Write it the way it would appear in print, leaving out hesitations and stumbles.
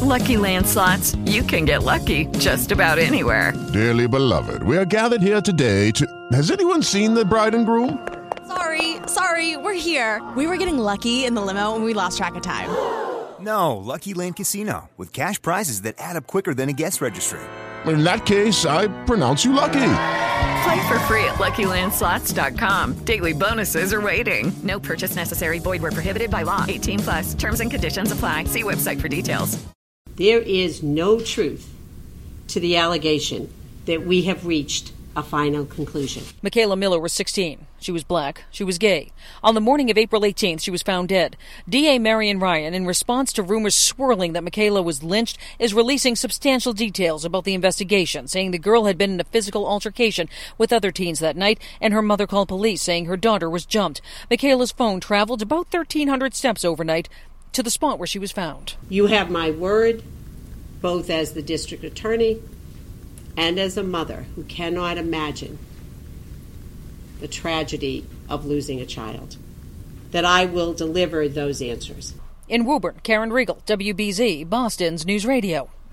Lucky Land Slots, you can get lucky just about anywhere. Dearly beloved, we are gathered here today to... Has anyone seen the bride and groom? Sorry, we're here. We were getting lucky in the limo and we lost track of time. No, Lucky Land Casino, with cash prizes that add up quicker than a guest registry. In that case, I pronounce you lucky. Play for free at LuckyLandSlots.com. Daily bonuses are waiting. No purchase necessary. Void where prohibited by law. 18+. Terms and conditions apply. See website for details. There is no truth to the allegation that we have reached a final conclusion. Michaela Miller was 16. She was black. She was gay. On the morning of April 18th, she was found dead. DA Marion Ryan, in response to rumors swirling that Michaela was lynched, is releasing substantial details about the investigation, saying the girl had been in a physical altercation with other teens that night, and her mother called police saying her daughter was jumped. Michaela's phone traveled about 1,300 steps overnight to the spot where she was found. You have my word, both as the district attorney and as a mother who cannot imagine the tragedy of losing a child, that I will deliver those answers. In Woburn, Karen Riegel, WBZ, Boston's News Radio.